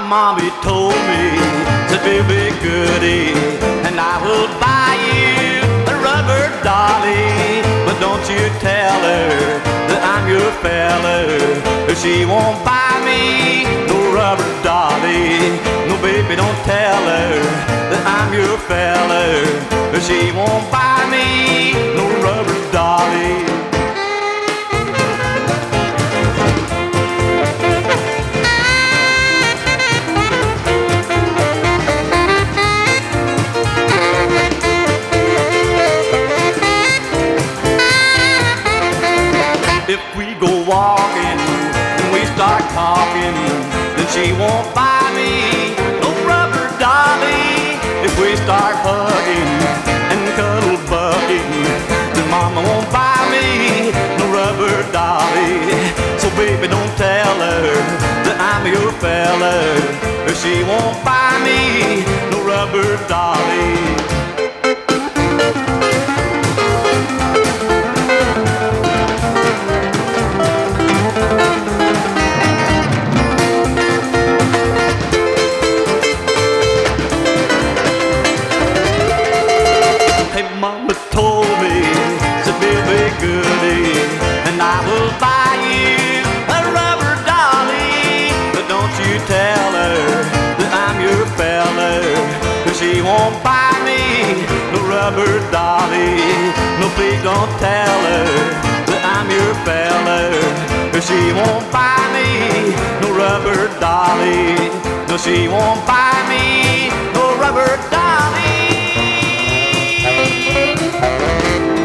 mommy told me, said, baby goodie, and I will buy you a rubber dolly. But don't you tell her that I'm your fella, or she won't buy me no rubber dolly. No, baby, don't tell her that I'm your fella, or she won't buy me no rubber dolly. If we go walking and we start talking, then she won't buy me no rubber dolly. If we start hugging and cuddle bugging, then mama won't buy me no rubber dolly. So baby, don't tell her that I'm your fella, or she won't buy me no rubber dolly. Mama told me, said, baby goodie, and I will buy you a rubber dolly. But don't you tell her that I'm your fella, 'cause she won't buy me no rubber dolly. No, please don't tell her that I'm your fella, 'cause she won't buy me no rubber dolly. No, she won't buy me no rubber dolly.